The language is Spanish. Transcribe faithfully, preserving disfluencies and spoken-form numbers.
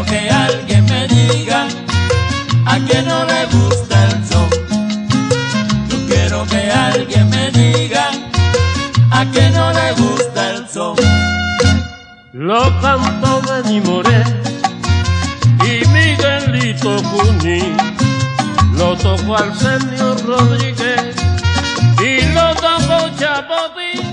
quiero que alguien me diga a quien no le gusta el son. Yo quiero que alguien me diga a quien no le gusta el son. Lo cantó Benny Moré y Miguelito Cuñí, lo tocó Arsenio Rodríguez y lo tocó Chapotín.